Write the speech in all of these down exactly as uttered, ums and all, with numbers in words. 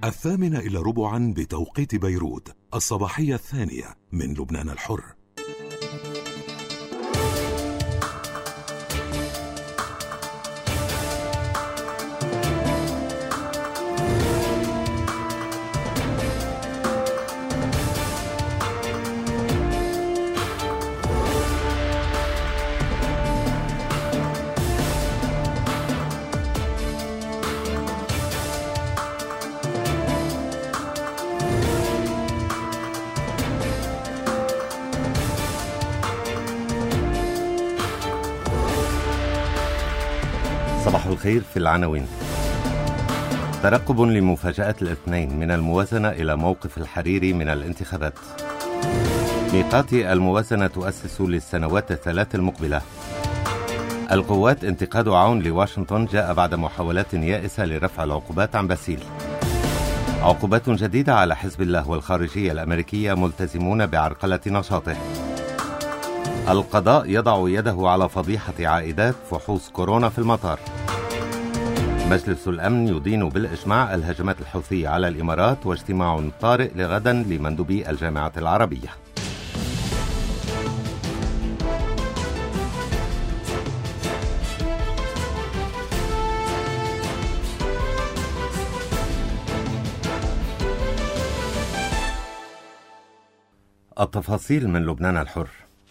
الثامنة إلى ربعا بتوقيت بيروت، الصباحية الثانية من لبنان الحر. صباح الخير. في العناوين: ترقب لمفاجآت الاثنين من الموازنة إلى موقف الحريري من الانتخابات. ميقاتي الموازنة تؤسس للسنوات الثلاث المقبلة. القوات انتقاد عون لواشنطن جاء بعد محاولات يائسة لرفع العقوبات عن باسيل. عقوبات جديدة على حزب الله والخارجية الأمريكية ملتزمون بعرقلة نشاطه. القضاء يضع يده على فضيحة عائدات فحوص كورونا في المطار. مجلس الأمن يدين بالإجماع الهجمات الحوثية على الإمارات، واجتماع طارئ لغدا لمندوبي الجامعة العربية. التفاصيل من لبنان الحر.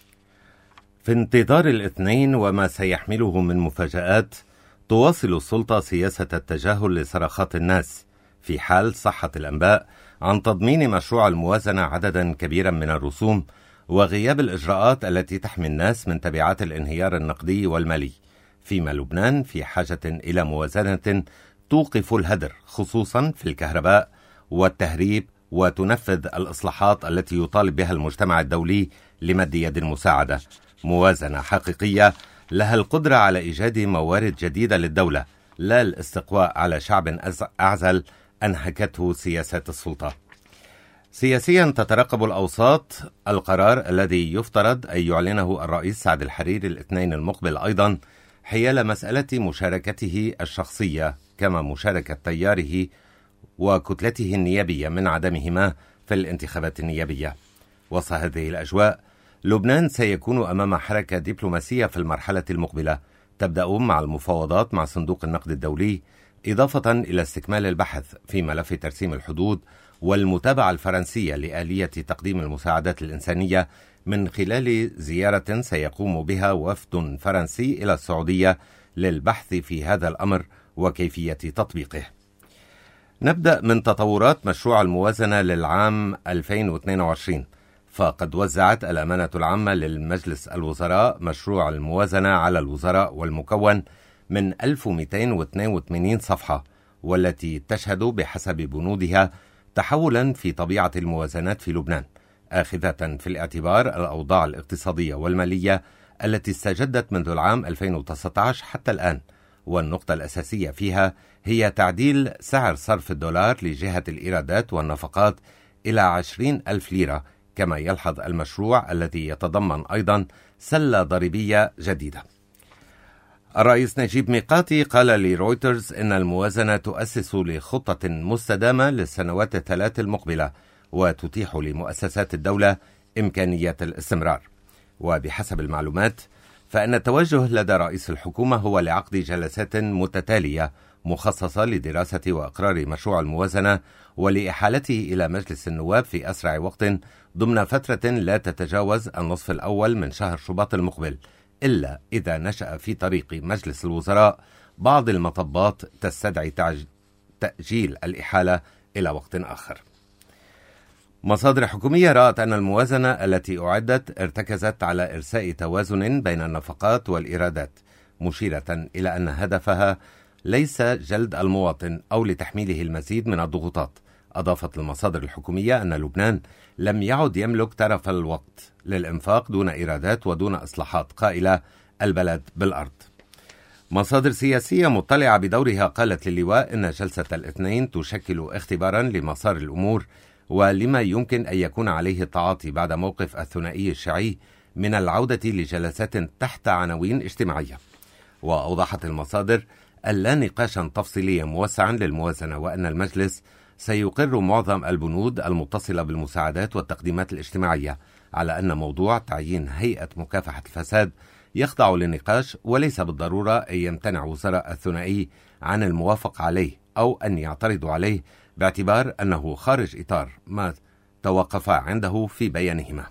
في انتظار الاثنين وما سيحمله من مفاجآت، تواصل السلطة سياسة التجاهل لصراخات الناس في حال صحة الأنباء عن تضمين مشروع الموازنة عددا كبيرا من الرسوم وغياب الإجراءات التي تحمي الناس من تبعات الانهيار النقدي والمالي، فيما لبنان في حاجة إلى موازنة توقف الهدر خصوصا في الكهرباء والتهريب، وتنفذ الإصلاحات التي يطالب بها المجتمع الدولي لمد يد المساعدة. موازنة حقيقية لها القدرة على إيجاد موارد جديدة للدولة، لا الاستقواء على شعب أعزل أنهكته سياسات السلطة. سياسيا، تترقب الأوساط القرار الذي يفترض أن يعلنه الرئيس سعد الحريري الاثنين المقبل أيضا، حيال مسألة مشاركته الشخصية كما مشاركة تياره وكتلته النيابية من عدمهما في الانتخابات النيابية. وسط هذه الأجواء، لبنان سيكون أمام حركة دبلوماسية في المرحلة المقبلة، تبدأ مع المفاوضات مع صندوق النقد الدولي، إضافة إلى استكمال البحث في ملف ترسيم الحدود والمتابعة الفرنسية لآلية تقديم المساعدات الإنسانية من خلال زيارة سيقوم بها وفد فرنسي إلى السعودية للبحث في هذا الأمر وكيفية تطبيقه. نبدأ من تطورات مشروع الموازنة للعام ألفين واثنين وعشرين، فقد وزعت الأمانة العامة للمجلس الوزراء مشروع الموازنة على الوزراء، والمكون من ألف ومئتين واثنين وثمانين صفحة، والتي تشهد بحسب بنودها تحولا في طبيعة الموازنات في لبنان، آخذة في الاعتبار الأوضاع الاقتصادية والمالية التي استجدت منذ العام ألفين وتسعة عشر حتى الآن. والنقطة الأساسية فيها هي تعديل سعر صرف الدولار لجهة الإيرادات والنفقات إلى عشرين ألف ليرة، كما يلحظ المشروع الذي يتضمن أيضا سلة ضريبية جديدة. الرئيس نجيب ميقاتي قال لرويترز إن الموازنة تؤسس لخطة مستدامة للسنوات الثلاث المقبلة، وتتيح لمؤسسات الدولة إمكانية الاستمرار. وبحسب المعلومات، فإن التوجه لدى رئيس الحكومة هو لعقد جلسات متتالية مخصصة لدراسة وإقرار مشروع الموازنة ولإحالته إلى مجلس النواب في أسرع وقت ضمن فترة لا تتجاوز النصف الأول من شهر شباط المقبل، إلا إذا نشأ في طريق مجلس الوزراء بعض المطبات تستدعي تأجيل الإحالة إلى وقت آخر. مصادر حكومية رأت أن الموازنة التي أعدت ارتكزت على إرساء توازن بين النفقات والإيرادات، مشيرة إلى أن هدفها ليس جلد المواطن أو لتحميله المزيد من الضغوطات. أضافت المصادر الحكومية أن لبنان لم يعد يملك ترف الوقت للإنفاق دون إيرادات ودون إصلاحات، قائلة البلد بالأرض. مصادر سياسية مطلعة بدورها قالت للواء إن جلسة الاثنين تشكل اختبارا لمسار الأمور ولما يمكن أن يكون عليه التعاطي بعد موقف الثنائي الشيعي من العودة لجلسات تحت عناوين اجتماعية. وأوضحت المصادر أن لا نقاشا تفصيليا موسعا للموازنة، وأن المجلس سيقر معظم البنود المتصلة بالمساعدات والتقديمات الاجتماعية على أن موضوع تعيين هيئة مكافحة الفساد يخضع للنقاش، وليس بالضرورة أن يمتنع وزراء الثنائي عن الموافقة عليه أو أن يعترضوا عليه باعتبار أنه خارج إطار ما توقفا عنده في بيانهما.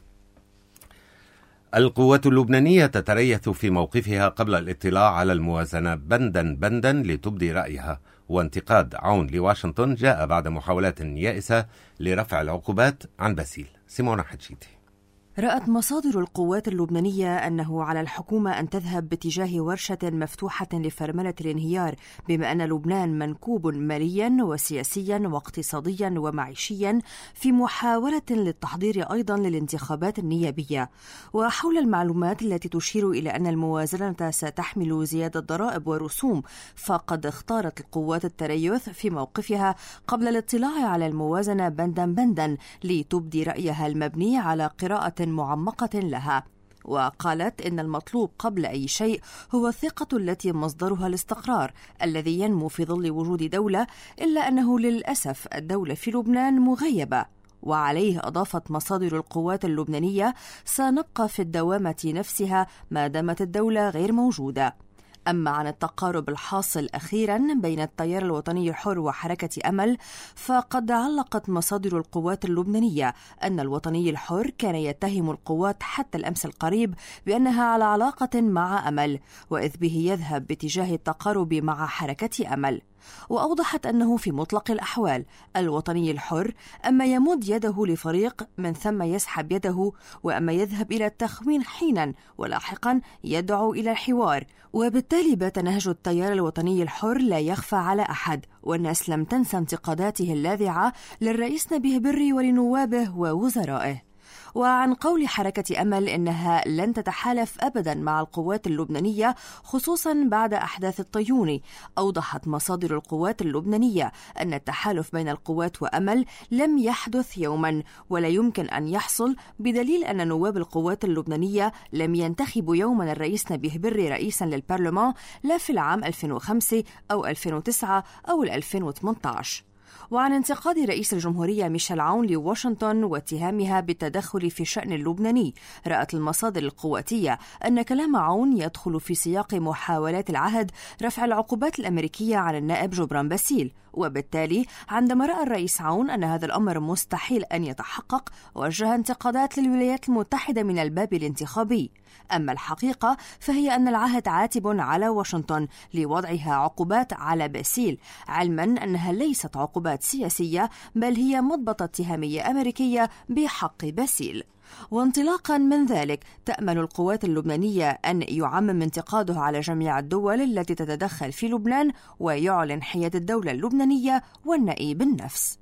القوات اللبنانية تتريث في موقفها قبل الاطلاع على الموازنة بندا بندا لتبدي رأيها، وانتقاد عون لواشنطن جاء بعد محاولات يائسة لرفع العقوبات عن باسيل. سيمونا حجيتي. رأت مصادر القوات اللبنانية أنه على الحكومة أن تذهب باتجاه ورشة مفتوحة لفرملة الانهيار، بما أن لبنان منكوب ماليا وسياسيا واقتصاديا ومعيشيا في محاولة للتحضير أيضا للانتخابات النيابية. وحول المعلومات التي تشير إلى أن الموازنة ستحمل زيادة ضرائب ورسوم، فقد اختارت القوات التريث في موقفها قبل الاطلاع على الموازنة بندا بندا لتبدي رأيها المبني على قراءة معمقة لها. وقالت إن المطلوب قبل أي شيء هو الثقة التي مصدرها الاستقرار الذي ينمو في ظل وجود دولة، إلا أنه للأسف الدولة في لبنان مغيبة. وعليه أضافت مصادر القوات اللبنانية: سنبقى في الدوامة نفسها ما دامت الدولة غير موجودة. أما عن التقارب الحاصل أخيرا بين التيار الوطني الحر وحركة أمل، فقد علقت مصادر القوات اللبنانية أن الوطني الحر كان يتهم القوات حتى الأمس القريب بأنها على علاقة مع أمل، وإذ به يذهب باتجاه التقارب مع حركة أمل. وأوضحت أنه في مطلق الأحوال الوطني الحر أما يمد يده لفريق من ثم يسحب يده، وأما يذهب إلى التخوين حينا ولاحقا يدعو إلى الحوار. وبالتالي بات نهج التيار الوطني الحر لا يخفى على أحد، والناس لم تنسى انتقاداته اللاذعة للرئيس نبيه بري ولنوابه ووزرائه. وعن قول حركة أمل إنها لن تتحالف أبدا مع القوات اللبنانية خصوصا بعد أحداث الطيوني، أوضحت مصادر القوات اللبنانية أن التحالف بين القوات وأمل لم يحدث يوما ولا يمكن أن يحصل، بدليل أن نواب القوات اللبنانية لم ينتخبوا يوما الرئيس نبيه بري رئيسا للبرلمان، لا في العام ألفين وخمسة أو ألفين وتسعة أو ألفين وثمانية عشر. وعن انتقاد رئيس الجمهورية ميشيل عون لواشنطن واتهامها بالتدخل في الشأن اللبناني، رأت المصادر القواتية أن كلام عون يدخل في سياق محاولات العهد رفع العقوبات الأمريكية على النائب جبران باسيل. وبالتالي عندما رأى الرئيس عون أن هذا الأمر مستحيل أن يتحقق، وجه انتقادات للولايات المتحدة من الباب الانتخابي. أما الحقيقة فهي أن العهد عاتب على واشنطن لوضعها عقوبات على باسيل، علما أنها ليست عقوبات سياسية بل هي مضبطة اتهامية أمريكية بحق باسيل. وانطلاقا من ذلك تأمل القوات اللبنانية أن يعمم انتقاده على جميع الدول التي تتدخل في لبنان، ويعلن حياد الدولة اللبنانية والنأي بالنفس.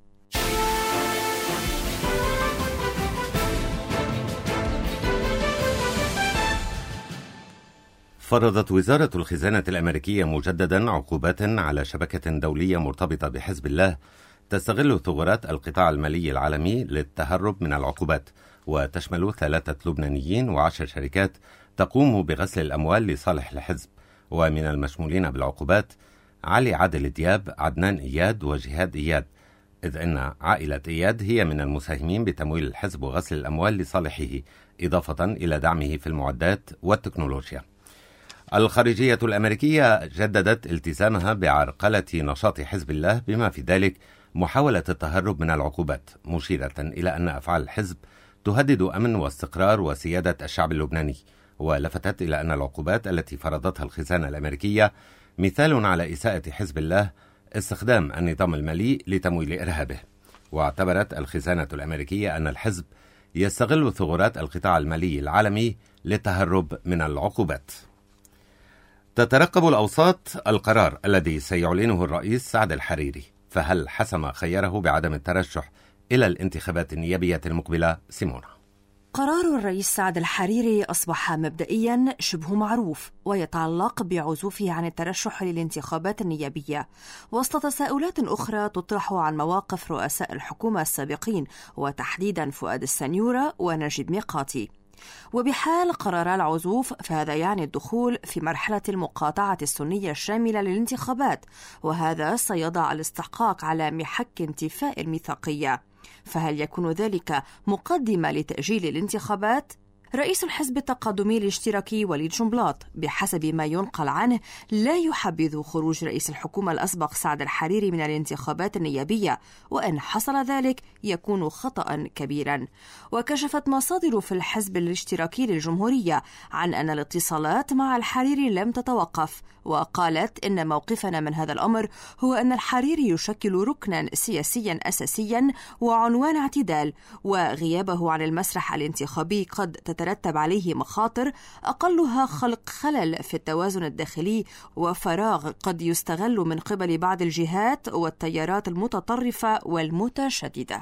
فرضت وزارة الخزانة الأمريكية مجددا عقوبات على شبكة دولية مرتبطة بحزب الله تستغل ثغرات القطاع المالي العالمي للتهرب من العقوبات، وتشمل ثلاثة لبنانيين وعشر شركات تقوم بغسل الأموال لصالح الحزب. ومن المشمولين بالعقوبات علي عادل دياب، عدنان إياد وجهاد إياد، إذ أن عائلة إياد هي من المساهمين بتمويل الحزب وغسل الأموال لصالحه، إضافة إلى دعمه في المعدات والتكنولوجيا. الخارجية الأمريكية جددت التزامها بعرقلة نشاط حزب الله، بما في ذلك محاولة التهرب من العقوبات، مشيرة إلى أن أفعال الحزب تهدد أمن واستقرار وسيادة الشعب اللبناني. ولفتت إلى أن العقوبات التي فرضتها الخزانة الأمريكية مثال على إساءة حزب الله استخدام النظام المالي لتمويل إرهابه. واعتبرت الخزانة الأمريكية أن الحزب يستغل ثغرات القطاع المالي العالمي للتهرب من العقوبات. تترقب الأوساط القرار الذي سيعلنه الرئيس سعد الحريري، فهل حسم خيره بعدم الترشح إلى الانتخابات النيابية المقبلة؟ سيمونا. قرار الرئيس سعد الحريري أصبح مبدئيا شبه معروف، ويتعلق بعزوفه عن الترشح للانتخابات النيابية، وسط تساؤلات أخرى تطرح عن مواقف رؤساء الحكومة السابقين، وتحديدا فؤاد السنيورة ونجيب ميقاتي. وبحال قرار العزوف فهذا يعني الدخول في مرحلة المقاطعة السنية الشاملة للانتخابات، وهذا سيضع الاستحقاق على محك انتفاء الميثاقية. فهل يكون ذلك مقدمة لتأجيل الانتخابات؟ رئيس الحزب التقدمي الاشتراكي وليد جنبلاط بحسب ما ينقل عنه لا يحبذ خروج رئيس الحكومة الأسبق سعد الحريري من الانتخابات النيابية، وإن حصل ذلك يكون خطأ كبيرا. وكشفت مصادر في الحزب الاشتراكي للجمهورية عن أن الاتصالات مع الحريري لم تتوقف، وقالت إن موقفنا من هذا الأمر هو أن الحريري يشكل ركنا سياسيا أساسيا وعنوان اعتدال، وغيابه عن المسرح الانتخابي قد تترتب عليه مخاطر أقلها خلق خلل في التوازن الداخلي وفراغ قد يستغل من قبل بعض الجهات والتيارات المتطرفة والمتشددة.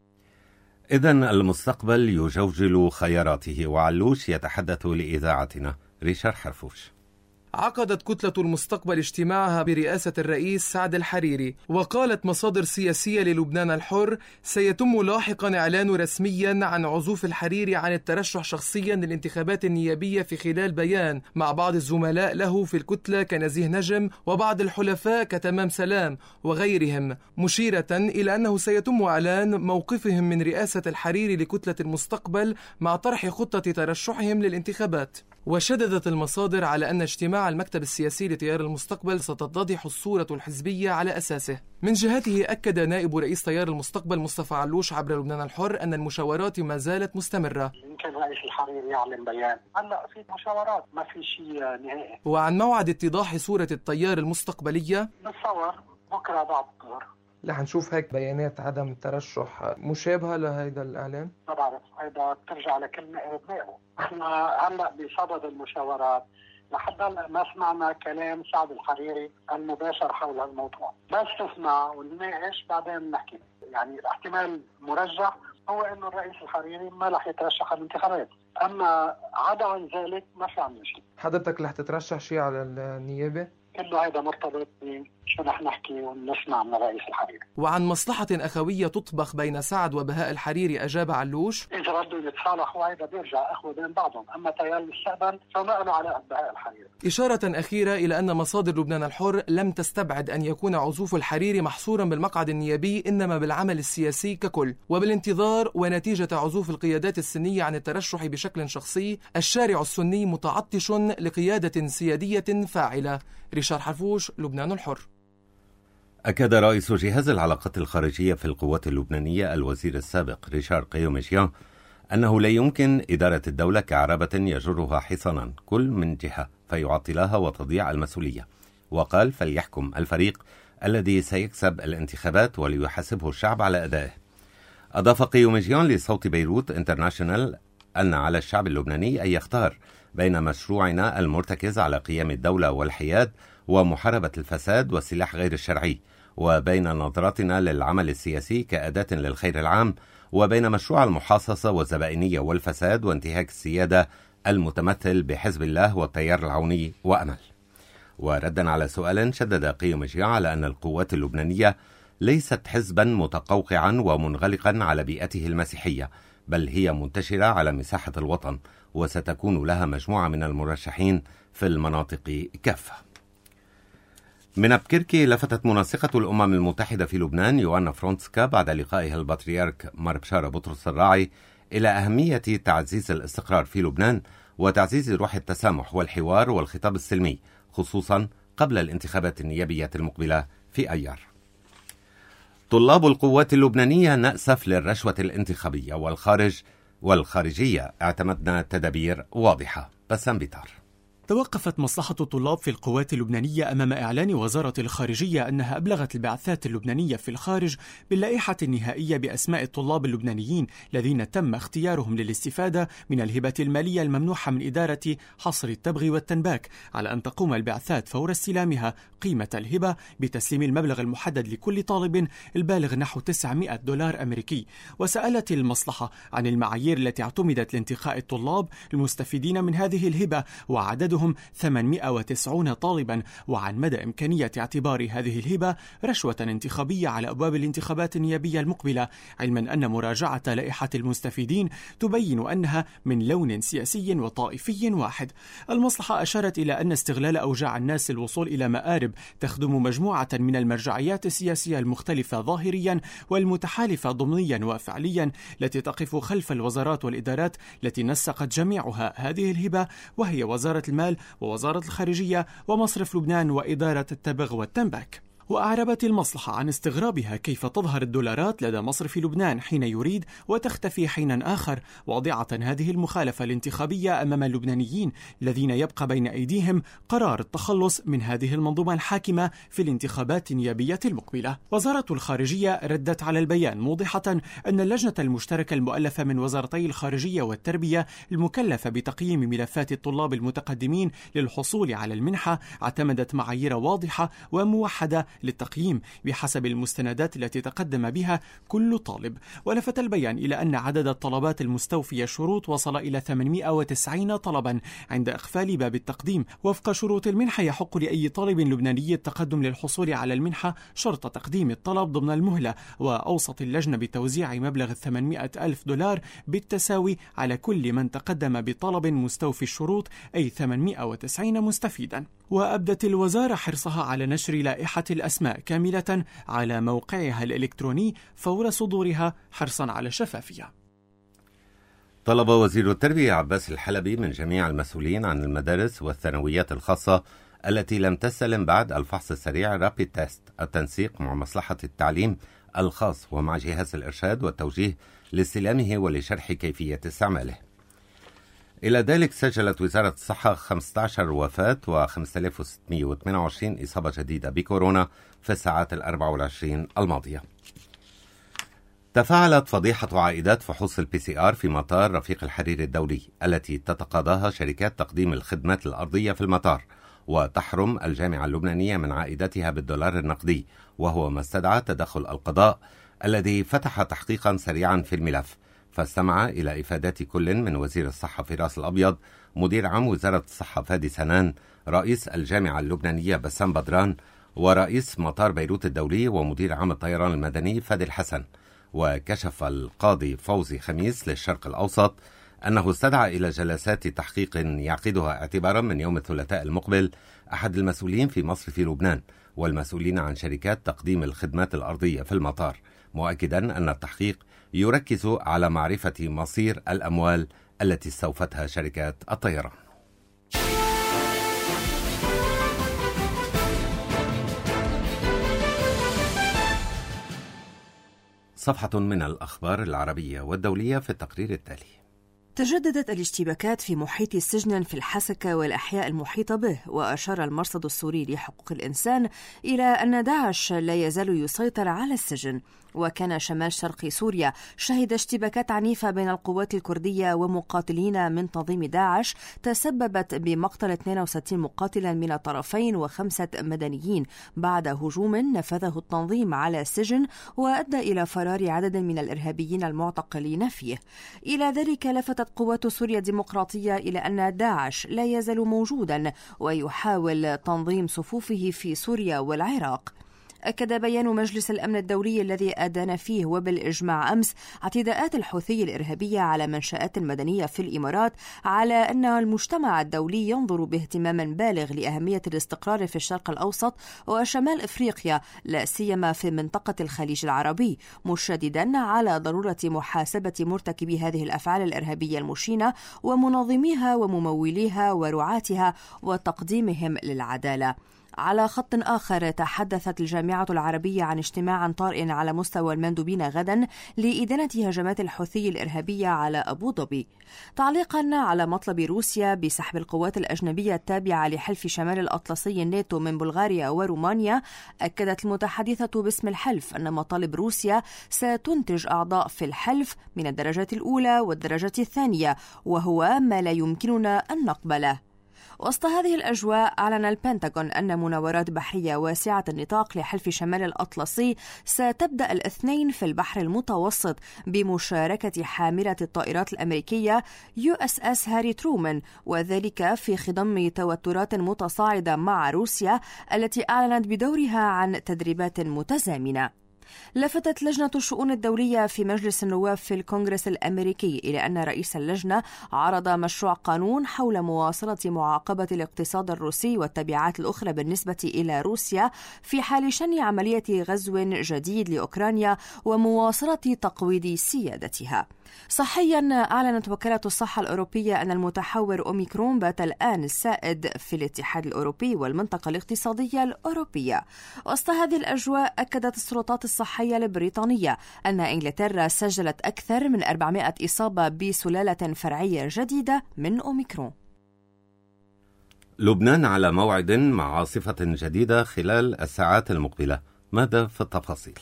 إذن المستقبل يجوجل خياراته، وعلوش يتحدث لإذاعتنا. ريشار حرفوش. عقدت كتلة المستقبل اجتماعها برئاسة الرئيس سعد الحريري، وقالت مصادر سياسية للبنان الحر سيتم لاحقا إعلان رسميا عن عزوف الحريري عن الترشح شخصيا للانتخابات النيابية في خلال بيان مع بعض الزملاء له في الكتلة كنزيه نجم وبعض الحلفاء كتمام سلام وغيرهم، مشيرة إلى أنه سيتم إعلان موقفهم من رئاسة الحريري لكتلة المستقبل مع طرح خطة ترشحهم للانتخابات. وشددت المصادر على أن اجتماع المكتب السياسي لتيار المستقبل ستتضح الصورة الحزبية على أساسه. من جهته أكد نائب رئيس تيار المستقبل مصطفى علوش عبر لبنان الحر أن المشاورات ما زالت مستمرة. يمكن رئيس الحريري يعلن بيان، هلا في مشاورات ما في شيء نهائي. وعن موعد اتضاح صورة التيار المستقبلية بتصور بكرة بعد الظهر رح نشوف هيك بيانات عدم الترشح مشابهة لهيدا الإعلان. ما بعرف، هيدا بترجع لكل نائب نائبه. احنا هلا بصدد المشاورات، لحد هلا ما سمعنا كلام سعد الحريري المباشر حول الموضوع، بس نسمع ونناقش بعدين نحكي. يعني الاحتمال المرجح هو انه الرئيس الحريري ما رح يترشح على الانتخابات، اما عدا عن ذلك ما في عندنا شيء. حضرتك رح تترشح شيء على النيابة؟ كله هذا مرتبط بشو رح نحكي ونسمع من الرئيس الحريري. وعن مصلحة أخوية تطبخ بين سعد وبهاء الحريري أجاب علوش: إذا بدوا يتصالحوا هذا بيرجع أخوة بين بعضهم، أما تيار المستقبل فما له علاقة ببهاء الحريري. إشارة أخيرة إلى أن مصادر لبنان الحر لم تستبعد أن يكون عزوف الحريري محصورا بالمقعد النيابي، إنما بالعمل السياسي ككل. وبالانتظار ونتيجة عزوف القيادات السنية عن الترشح بشكل شخصي، الشارع السني متعطش لقيادة سيادية فاعلة. ريشار حرفوش، لبنان الحر. أكد رئيس جهاز العلاقات الخارجية في القوات اللبنانية الوزير السابق ريشار قيومجيان أنه لا يمكن إدارة الدولة كعربة يجرها حصنا كل من جهة فيعطلها وتضيع المسؤولية، وقال: فليحكم الفريق الذي سيكسب الانتخابات وليحاسبه الشعب على أدائه. أضاف قيومجيان لصوت بيروت انترناشونال أن على الشعب اللبناني أن يختار بين مشروعنا المرتكز على قيام الدولة والحياد ومحاربة الفساد والسلاح غير الشرعي، وبين نظرتنا للعمل السياسي كأداة للخير العام، وبين مشروع المحاصصة والزبائنية والفساد وانتهاك السيادة المتمثل بحزب الله والتيار العوني وأمل. وردا على سؤال، شدد قيومجيان على أن القوات اللبنانية ليست حزبا متقوقعا ومنغلقا على بيئته المسيحية، بل هي منتشرة على مساحة الوطن، وستكون لها مجموعة من المرشحين في المناطق كافة. من أبكركي لفتت منسقة الأمم المتحدة في لبنان يوانا فرونتسكا بعد لقائها البطريرك مار بشارة بطرس الراعي إلى أهمية تعزيز الاستقرار في لبنان وتعزيز روح التسامح والحوار والخطاب السلمي، خصوصا قبل الانتخابات النيابية المقبلة في أيار. طلاب القوات اللبنانية نأسف للرشوة الانتخابية، والخارج والخارجية اعتمدنا تدابير واضحة. بسام بيتار. توقفت مصلحة الطلاب في القوات اللبنانية أمام إعلان وزارة الخارجية أنها أبلغت البعثات اللبنانية في الخارج باللائحة النهائية بأسماء الطلاب اللبنانيين الذين تم اختيارهم للاستفادة من الهبة المالية الممنوحة من إدارة حصر التبغي والتنباك، على أن تقوم البعثات فور استلامها قيمة الهبة بتسليم المبلغ المحدد لكل طالب البالغ نحو تسعمائة دولار أمريكي. وسألت المصلحة عن المعايير التي اعتمدت لانتخاء الطلاب المستفيدين من هذه الهبة وعددهم عددهم ثمانمائة وتسعين طالبا، وعن مدى إمكانية اعتبار هذه الهبة رشوة انتخابية على أبواب الانتخابات النيابية المقبلة، علما أن مراجعة لائحة المستفيدين تبين أنها من لون سياسي وطائفي واحد. المصلحة أشارت إلى أن استغلال أوجاع الناس للوصول إلى مآرب تخدم مجموعة من المرجعيات السياسية المختلفة ظاهريا والمتحالفة ضمنيا وفعليا التي تقف خلف الوزارات والإدارات التي نسقت جميعها هذه الهبة، وهي وزارة المال ووزارة الخارجية ومصرف لبنان وإدارة التبغ والتنباك. وأعربت المصلحة عن استغرابها كيف تظهر الدولارات لدى مصرف لبنان حين يريد وتختفي حين آخر، واضعة هذه المخالفة الانتخابية أمام اللبنانيين الذين يبقى بين أيديهم قرار التخلص من هذه المنظومة الحاكمة في الانتخابات النيابية المقبلة. وزارة الخارجية ردت على البيان موضحة أن اللجنة المشتركة المؤلفة من وزارتي الخارجية والتربية المكلفة بتقييم ملفات الطلاب المتقدمين للحصول على المنحة اعتمدت معايير واضحة وموحدة للتقييم بحسب المستندات التي تقدم بها كل طالب. ولفت البيان إلى أن عدد الطلبات المستوفية الشروط وصل إلى ثمانمائة وتسعين طلبا عند إقفال باب التقديم. وفق شروط المنحة يحق لأي طالب لبناني التقدم للحصول على المنحة شرط تقديم الطلب ضمن المهلة، وأوصت اللجنة بتوزيع مبلغ ثمانمائة ألف دولار بالتساوي على كل من تقدم بطلب مستوفي الشروط، أي ثمانمائة وتسعين مستفيدا. وأبدت الوزارة حرصها على نشر لائحة الأسماء كاملة على موقعها الإلكتروني فور صدورها حرصا على الشفافية. طلب وزير التربية عباس الحلبي من جميع المسؤولين عن المدارس والثانويات الخاصة التي لم تستلم بعد الفحص السريع رابيد تيست التنسيق مع مصلحة التعليم الخاص ومع جهاز الإرشاد والتوجيه لاستلامه ولشرح كيفية استعماله. إلى ذلك سجلت وزارة الصحة خمسة عشر وفاة و خمسة آلاف وستمائة وثمانية وعشرين إصابة جديدة بكورونا في الساعات الأربع والعشرين الماضية. تفاعلت فضيحة عائدات فحوص البي سي آر في مطار رفيق الحريري الدولي التي تتقاضاها شركات تقديم الخدمات الأرضية في المطار، وتحرم الجامعة اللبنانية من عائداتها بالدولار النقدي، وهو ما استدعى تدخل القضاء الذي فتح تحقيقا سريعا في الملف، فاستمع إلى إفادات كل من وزير الصحة فراس الأبيض، مدير عام وزارة الصحة فادي سنان، رئيس الجامعة اللبنانية بسام بدران، ورئيس مطار بيروت الدولي ومدير عام الطيران المدني فادي الحسن. وكشف القاضي فوزي خميس للشرق الأوسط أنه استدعى إلى جلسات تحقيق يعقدها اعتبارا من يوم الثلاثاء المقبل أحد المسؤولين في مصرف لبنان والمسؤولين عن شركات تقديم الخدمات الأرضية في المطار، مؤكدا أن التحقيق يركز على معرفة مصير الأموال التي استوفتها شركات الطيران. صفحة من الأخبار العربية والدولية في التقرير التالي. تجددت الاشتباكات في محيط السجن في الحسكة والأحياء المحيطة به، وأشار المرصد السوري لحقوق الإنسان إلى أن داعش لا يزال يسيطر على السجن. وكان شمال شرق سوريا شهد اشتباكات عنيفة بين القوات الكردية ومقاتلين من تنظيم داعش تسببت بمقتل اثنين وستين مقاتلا من الطرفين وخمسة مدنيين بعد هجوم نفذه التنظيم على السجن وأدى إلى فرار عدد من الإرهابيين المعتقلين فيه. إلى ذلك لفتت قوات سوريا الديمقراطية إلى أن داعش لا يزال موجودا ويحاول تنظيم صفوفه في سوريا والعراق. أكد بيان مجلس الأمن الدولي الذي أدان فيه وبالإجماع أمس اعتداءات الحوثي الإرهابية على منشآت مدنية في الإمارات على أن المجتمع الدولي ينظر باهتمام بالغ لأهمية الاستقرار في الشرق الأوسط وشمال إفريقيا لا سيما في منطقة الخليج العربي، مشددا على ضرورة محاسبة مرتكبي هذه الأفعال الإرهابية المشينة ومنظميها ومموليها ورعاتها وتقديمهم للعدالة. على خط آخر، تحدثت الجامعة العربية عن اجتماع طارئ على مستوى المندوبين غدا لإدانة هجمات الحوثي الإرهابية على أبو ظبي، تعليقا على مطلب روسيا بسحب القوات الأجنبية التابعة لحلف شمال الأطلسي الناتو من بلغاريا ورومانيا. أكدت المتحدثة باسم الحلف أن مطالب روسيا ستنتج أعضاء في الحلف من الدرجة الأولى والدرجة الثانية، وهو ما لا يمكننا أن نقبله. وسط هذه الأجواء أعلن البنتاغون أن مناورات بحرية واسعة النطاق لحلف شمال الأطلسي ستبدأ الاثنين في البحر المتوسط بمشاركة حاملة الطائرات الأمريكية يو إس إس هاري ترومان، وذلك في خضم توترات متصاعدة مع روسيا التي أعلنت بدورها عن تدريبات متزامنة. لفتت لجنة الشؤون الدولية في مجلس النواب في الكونغرس الأمريكي إلى أن رئيس اللجنة عرض مشروع قانون حول مواصلة معاقبة الاقتصاد الروسي والتبعات الأخرى بالنسبة إلى روسيا في حال شن عملية غزو جديد لأوكرانيا ومواصلة تقويض سيادتها. صحيا أعلنت وكالة الصحة الأوروبية أن المتحور أوميكرون بات الآن السائد في الاتحاد الأوروبي والمنطقة الاقتصادية الأوروبية. وسط هذه الأجواء أكدت السلطات الصحية البريطانية أن إنجلترا سجلت أكثر من أربعمائة إصابة بسلالة فرعية جديدة من أوميكرون. لبنان على موعد مع عاصفة جديدة خلال الساعات المقبلة، ماذا في التفاصيل؟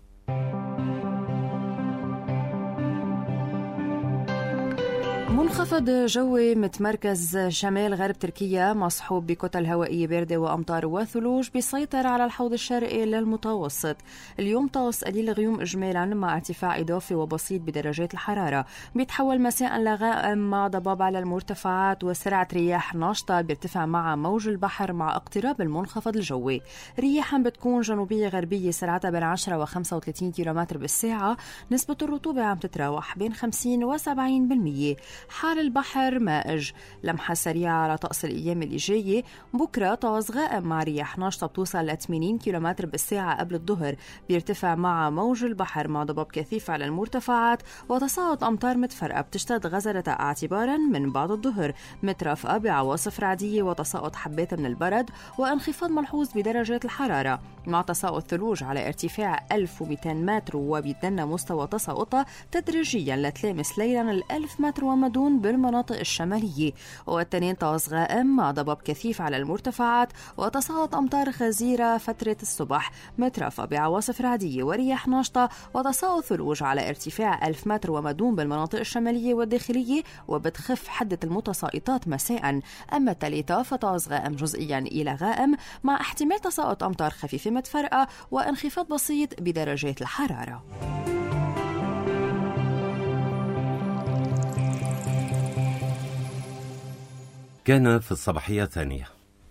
منخفض جوي متمركز شمال غرب تركيا مصحوب بكتل هوائية باردة وأمطار وثلوج بيسيطر على الحوض الشرقي للمتوسط. اليوم طقس قليل غيوم إجمالا مع ارتفاع إضافي وبسيط بدرجات الحرارة، بيتحول مساء لغائم مع ضباب على المرتفعات وسرعة رياح ناشطة بيرتفع مع موج البحر مع اقتراب المنخفض الجوي. رياح بتكون جنوبية غربية سرعتها بين عشرة وخمسة وثلاثين كيلومتر بالساعة. نسبة الرطوبة عم تتراوح بين خمسين وسبعين بالمية. حال البحر مائج. لمحة سريعة على طقس الأيام اللي جاية. بكرة طقس غائم مع رياح ناشطة بتوصل ل ثمانين كيلومتر بالساعة قبل الظهر، بيرتفع مع موج البحر مع ضباب كثيف على المرتفعات وتصاعد أمطار متفرقة بتشتد غزرتها اعتبارا من بعد الظهر، مترافقة بعواصف رعدية وتساقط حبات من البرد وانخفاض ملحوظ بدرجات الحرارة مع تساقط ثلوج على ارتفاع ألف ومئتين متر، وبيتدنى مستوى تساقطها تدريجيا لتلامس ليلا الألف متر ومدون بالمناطق الشمالية. والتنين طقس غائم مع ضباب كثيف على المرتفعات وتساقط أمطار غزيرة فترة الصبح، مترافقة بعواصف رعدية ورياح ناشطة وتساقط ثلوج على ارتفاع ألف متر ومدون بالمناطق الشمالية والداخلية، وبتخف حدة المتساقطات مساء. أما الثالثة فطقس غائم جزئيا إلى غائم مع احتمال تساقط أمطار خفيفة متفرقة وانخفاض بسيط بدرجات الحرارة. كان في الصباحية الثانية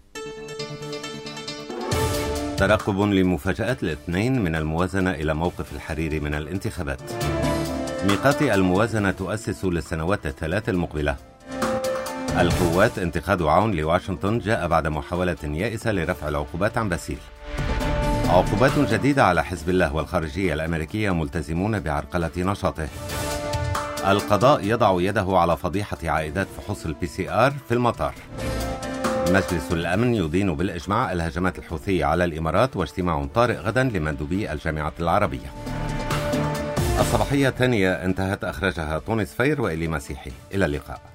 ترقب لمفاجآت الاثنين من الموازنة إلى موقف الحريري من الانتخابات. ميقات الموازنة تؤسس للسنوات الثلاث المقبلة. القوات انتقاد عون لواشنطن جاء بعد محاولة يائسة لرفع العقوبات عن باسيل. عقوبات جديدة على حزب الله والخارجية الأمريكية ملتزمون بعرقلة نشاطه. القضاء يضع يده على فضيحة عائدات فحوص البي سي آر في المطار. مجلس الأمن يدين بالإجماع الهجمات الحوثية على الإمارات، واجتماع طارئ غدا لمندوبي الجامعة العربية. الصباحية الثانية انتهت، أخرجها تونس فير وإلي مسيحي. إلى اللقاء.